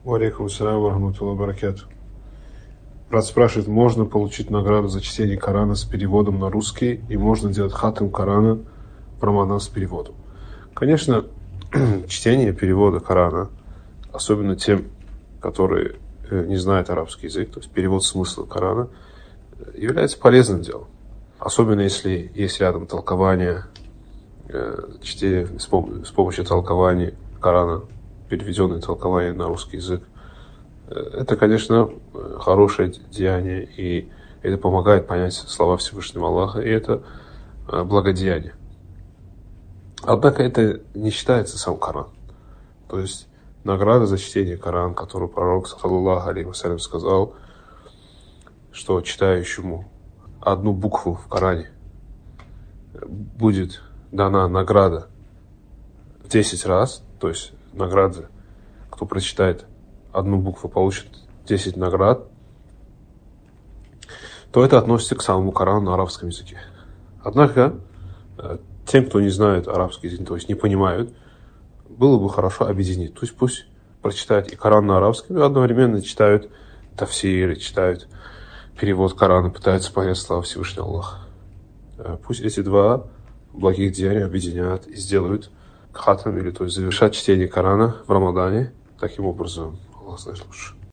Алейкум ассалям ва рахматуллахи ва баракату. Брат спрашивает, можно получить награду за чтение Корана с переводом на русский, и можно делать хатм Корана в Рамадан с переводом. Конечно, чтение перевода Корана, особенно тем, которые не знают арабский язык, то есть перевод смысла Корана, является полезным делом. Особенно если есть рядом толкование, чтение с помощью толкования Корана, переведенное толкование на русский язык. Это, конечно, хорошее деяние, и это помогает понять слова Всевышнего Аллаха, и это благодеяние. Однако это не считается сам Коран. То есть награда за чтение Корана, которую пророк, саллаллаху алейхи вассалям, сказал, что читающему одну букву в Коране будет дана награда в 10 раз, то есть награда, кто прочитает одну букву, получит 10 наград, то это относится к самому Корану на арабском языке. Однако, тем, кто не знает арабский язык, то есть не понимают, было бы хорошо объединить. То есть пусть прочитают и Коран на арабском, и одновременно читают тафсир, читают перевод Корана, пытаются понять слова Всевышнего Аллаха. Пусть эти два благих деяния объединят и сделают хатам, или то есть завершат чтение Корана в Рамадане. Таким образом, Аллах знает лучше.